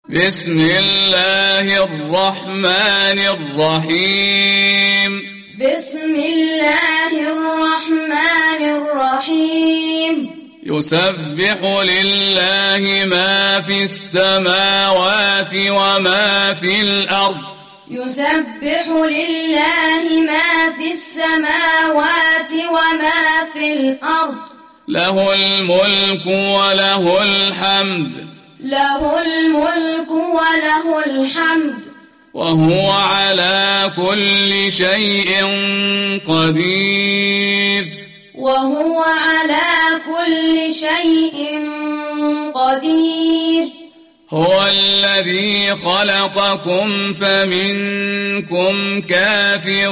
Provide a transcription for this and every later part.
بسم الله الرحمن الرحيم بسم الله الرحمن الرحيم يسبح لله ما في السماوات وما في الأرض يسبح لله ما في السماوات وما في الأرض له الملك وله الحمد له الملك وله الحمد وهو على كل شيء قدير وهو على كل شيء قدير هو الذي خلقكم فمنكم كافر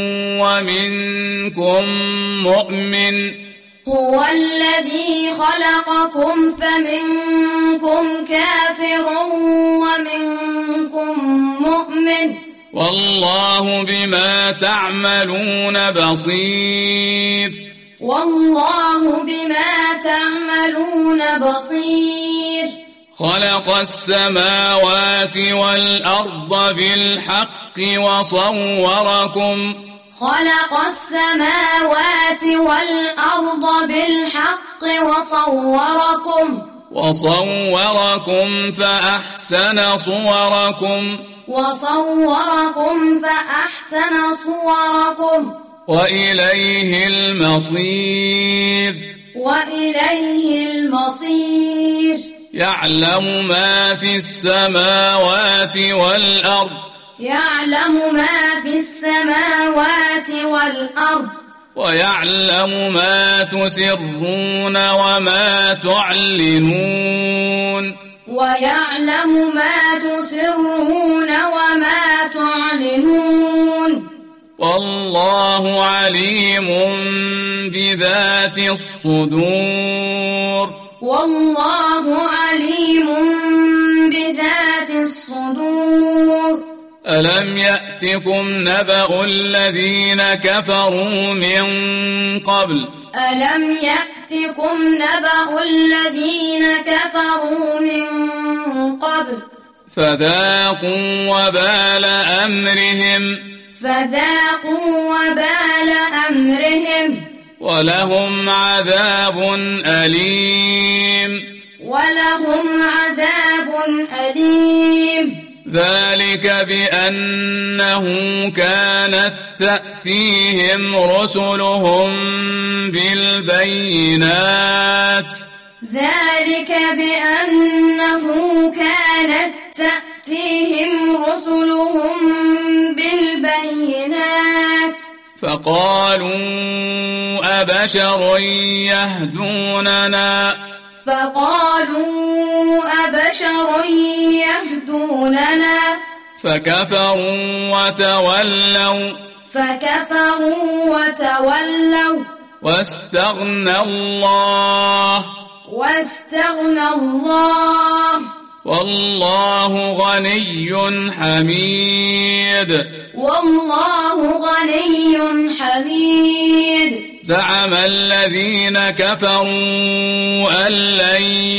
ومنكم مؤمن هو الذي خلقكم فمنكم كافر ومنكم مؤمن والله بما تعملون بصير والله بما تعملون بصير خلق السماوات والأرض بالحق وصوركم خلق السماوات والأرض بالحق وصوركم فأحسن صوركم وإليه المصير يعلم ما في السماوات والأرض ويعلم ما تسرون وما تعلنون والله عليم بذات الصدور ألم يأتكم نبأ الذين كفروا من قبل فذاقوا وبال أمرهم ولهم عذاب أليم ذلك بأنه كانت تأتيهم رسلهم بالبينات فقالوا أبشر يهدوننا فكفروا وتولوا واستغنى الله والله غني حميد زعم الذين كفروا أن لن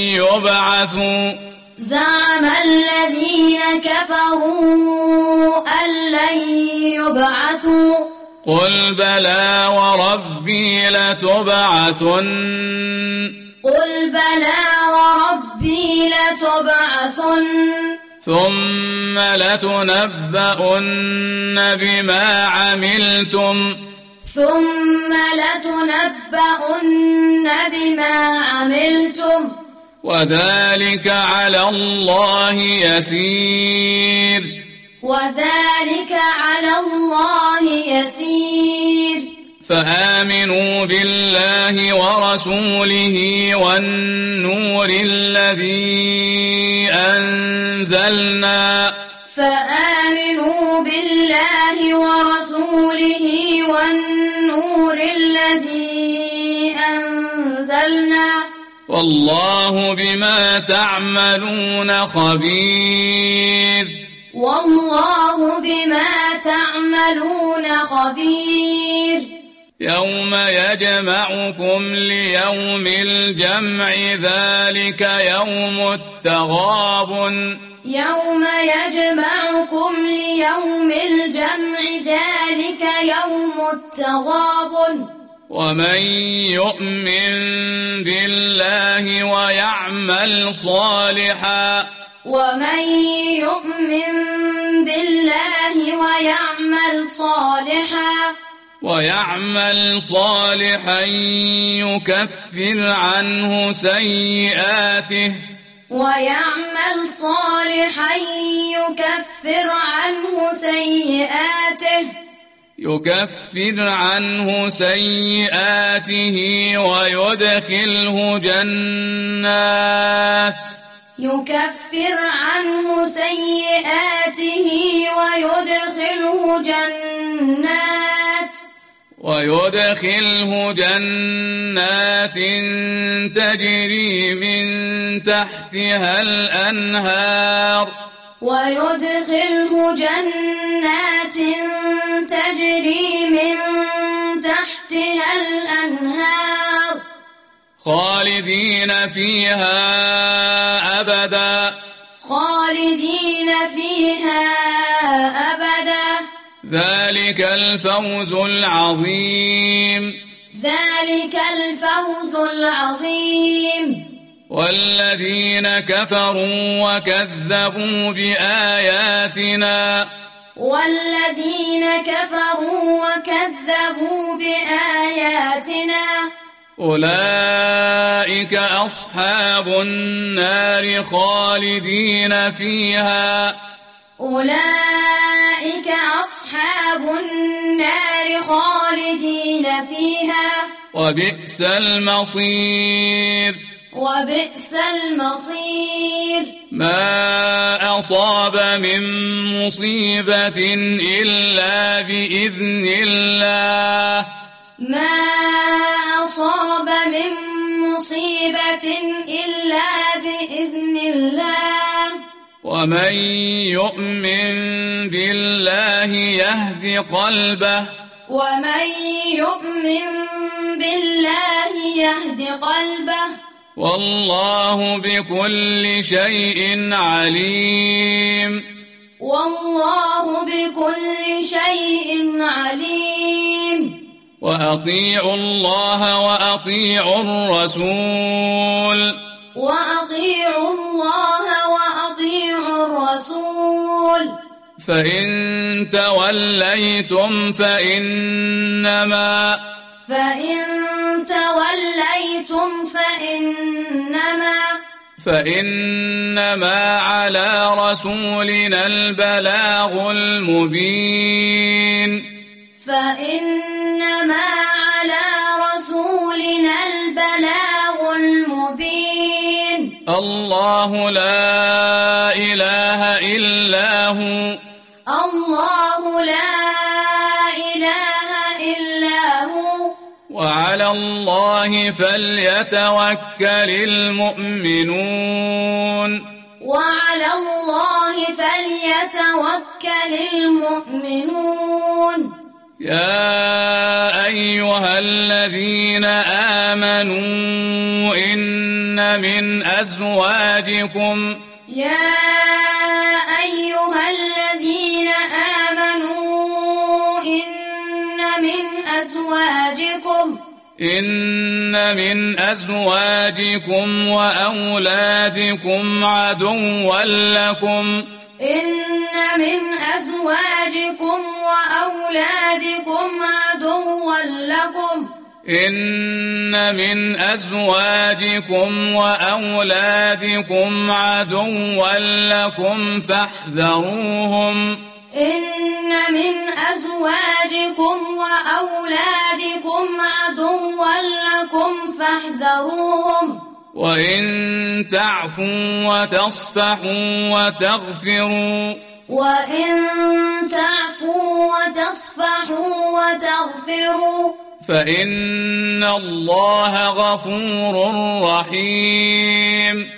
يبعثوا قل بلى وربي لتبعثن ثم لتنبؤن بما عملتم وذلك على الله يسير فآمنوا بالله ورسوله والنور الذي أنزلنا والله بما تعملون خبير يوم يجمعكم ليوم الجمع ذلك يوم التغابن يوم يجمعكم ليوم الجمع ذلك يوم التغابن ومن يؤمن بالله ويعمل صالحا يكفر عنه سيئاته ويدخله جنات تجري من تحتها الأنهار خالدين فيها أبدا ذلك الفوز العظيم والذين كفروا وكذبوا بآياتنا أولئك أصحاب النار خالدين فيها وبئس المصير ما أصاب من مصيبة إلا بإذن الله ومن يؤمن بالله يهد قلبه والله بكل شيء عليم وأطيعوا الله وأطيعوا الرسول فإن توليتم فإنما على رسولنا البلاغ المبين الله لا إله إلا هو وعلى الله فليتوكل المؤمنون يا أيها الذين آمنوا إن من أزواجكم إن من أزواجكم وأولادكم عدوا لكم فاحذروهم وإن تعفوا وتصفحوا وتغفروا فإن الله غفور رحيم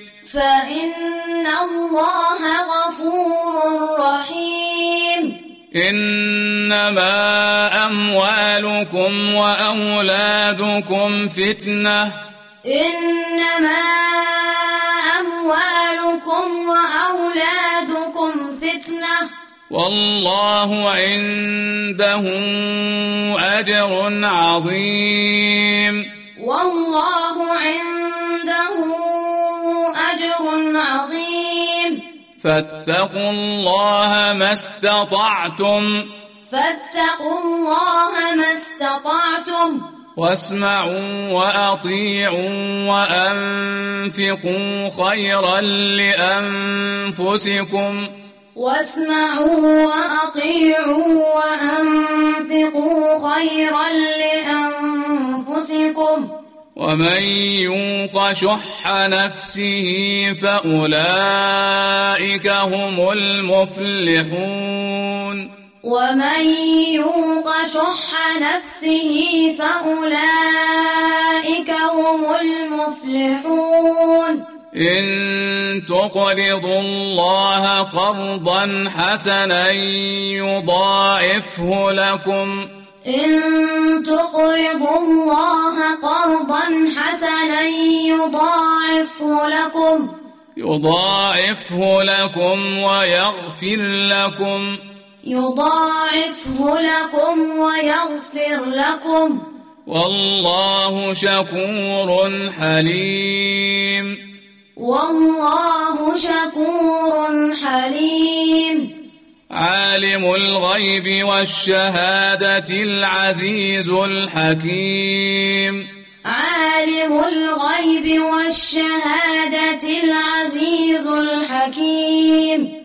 إنما أموالكم وأولادكم فتنة يصبكم فتنة والله عنده أجر عظيم. والله عنده أجر عظيم. فاتقوا الله ما استطعتم. فاتقوا الله ما استطعتم. واسمعوا وأطيعوا وأنفقوا خيرا لأنفسكم. واسمعوا وأطيعوا وأنفقوا خيرا لأنفسكم. ومن يوق شح نفسه فأولئك هم المفلحون. ومن يوق شح نفسه فأولئك هم المفلحون. إن تقرضوا الله قرضا حسنا يضاعفه لكم. إن تقرضوا الله قرضا حسنا يضاعفه لكم ويغفر لكم. يضاعفه لكم ويغفر لكم. والله شكور حليم. والله شكور حليم. عالم الغيب والشهادة العزيز الحكيم. عالم الغيب والشهادة العزيز الحكيم.